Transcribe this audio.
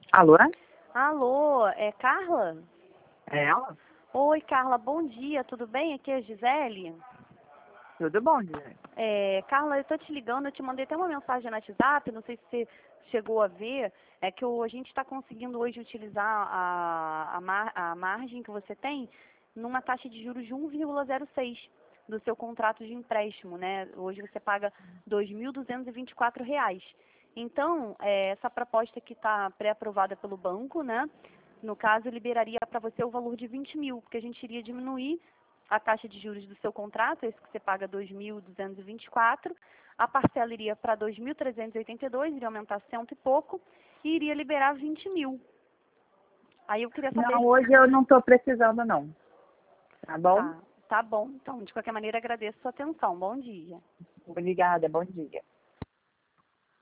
Alô? Alô, é Carla? É ela? Oi, Carla, bom dia, tudo bem? Aqui é a Gisele. Tudo bom, Gisele? Carla, eu tô te ligando, eu te mandei até uma mensagem no WhatsApp, não sei se você chegou a ver, é que a gente está conseguindo hoje utilizar a margem que você tem numa taxa de juros de 1,06 do seu contrato de empréstimo, né? Hoje você paga R$ 2.224. Então, essa proposta que está pré-aprovada pelo banco, né? No caso, liberaria para você o valor de 20 mil, porque a gente iria diminuir a taxa de juros do seu contrato, esse que você paga 2.224, a parcela iria para 2.382, iria aumentar cento e pouco, e iria liberar 20 mil. Aí eu queria saber Não, se... hoje eu não estou precisando, não. Tá bom? Tá bom. Então, de qualquer maneira, agradeço a sua atenção. Bom dia. Obrigada, bom dia.